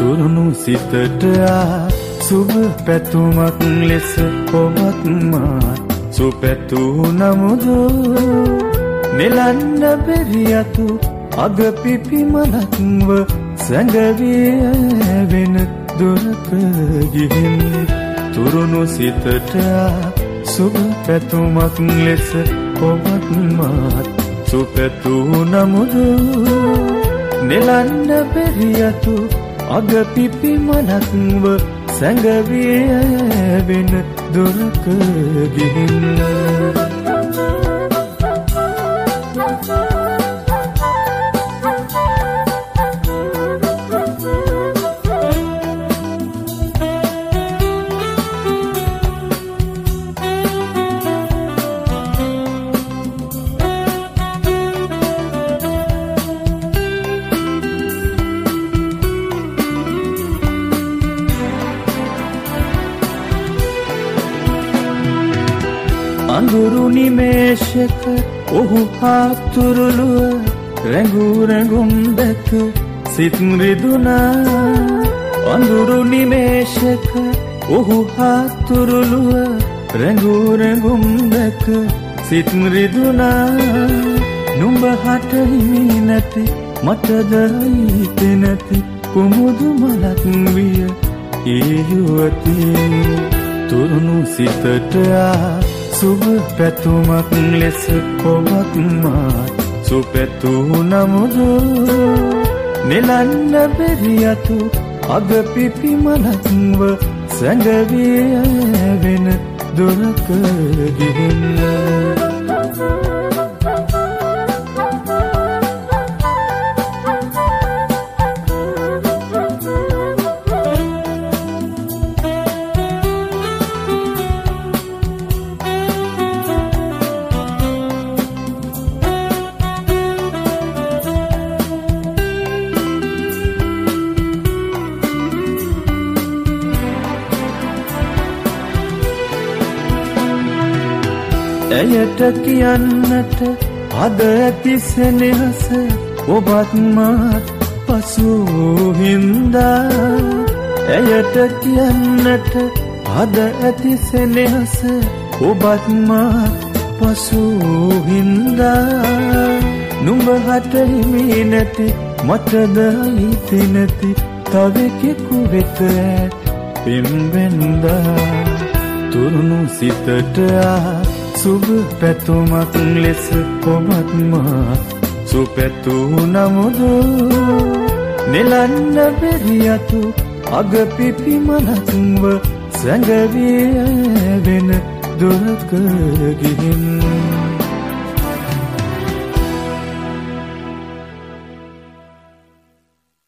තුරුණු සිතට සුබ පැතුමක් ලෙස ඔබත් මාත් සුපැතූ නමුදු නෙලන්න බැරියතු අග පිපිමලක්ව සැඟවී වෙන දුරක ගිහින් තුරුණු සිතට සුබ පැතුමක් ලෙස ඔබත් මාත් සුපැතූ නමුදු නෙලන්න බැරියතු අග පිපිමලක්ව සැඟවී වෙන දුරක ගිහින් අඳුරු නිමේෂක ඔහු හාතුරුළුව රැඟූ රැඟුම් දැක සිත් රිදුනා අඳුරු නිමේෂක ඔහු හාතුරුළුව රැඟූ රැඟුම් දැක සිත් රිදුනා නුඹ හට හිමි නැති මටද හිත නැති කුමුදු මලක් විය ඒ යුවතිය තුරුණු සිතට සුබ පැතුමක් ලෙස ඔබත් මාත් සුපැතූ නමුදු නෙලන්න බැරියතු අග පිපිමලක්ව සැඟවී වෙන දුරක ගිහින් ඇයට කියන්නට අද ඇති සෙනෙහස ඔබත් මාත් පසු හින්දා ඇයට කියන්නට අද ඇති සෙනෙහස ඔබත් මාත් පසු හින්දා නුඹ හට හිමි නැති මටද හිත නැති තවෙකෙකු වෙත පිම්බෙන්දා තුරුණු සිතට සුබ පැතුමක් ලෙස ඔබත් මාත් සුපැතූ නමුදු නෙලන්න බැරියතු අග පිපිමලක්ව සැඟවී වෙන දුරක ගිහින්